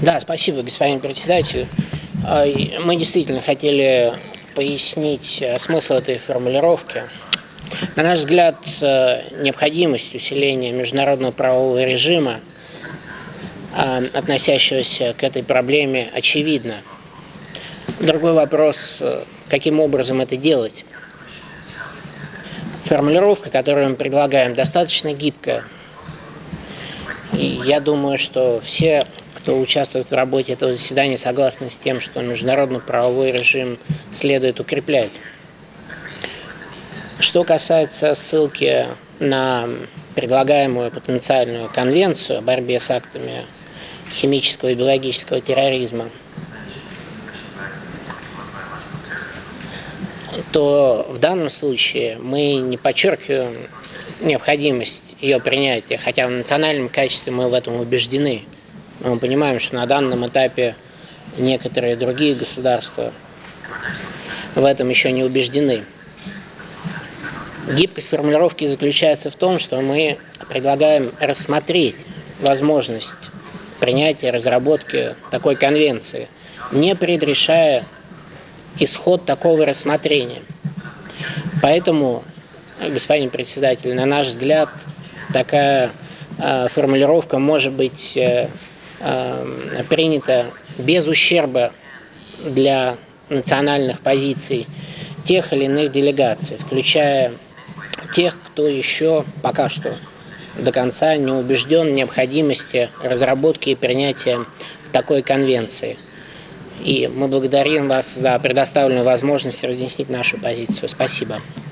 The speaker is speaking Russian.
Да, спасибо, господин председатель. Мы действительно хотели пояснить смысл этой формулировки. На наш взгляд, необходимость усиления международного правового режима, относящегося к этой проблеме, очевидна. Другой вопрос, каким образом это делать. Формулировка, которую мы предлагаем, достаточно гибкая. И я думаю, что все, кто участвует в работе этого заседания, согласны с тем, что международный правовой режим следует укреплять. Что касается ссылки на предлагаемую потенциальную конвенцию о борьбе с актами химического и биологического терроризма, то в данном случае мы не подчеркиваем необходимость ее принятия, хотя в национальном качестве мы в этом убеждены. Мы понимаем, что на данном этапе некоторые другие государства в этом еще не убеждены. Гибкость формулировки заключается в том, что мы предлагаем рассмотреть возможность принятия, разработки такой конвенции, не предрешая исход такого рассмотрения. Поэтому, господин председатель, на наш взгляд, такая формулировка может быть принята без ущерба для национальных позиций тех или иных делегаций, включая тех, кто еще пока что до конца не убежден в необходимости разработки и принятия такой конвенции. И мы благодарим вас за предоставленную возможность разъяснить нашу позицию. Спасибо.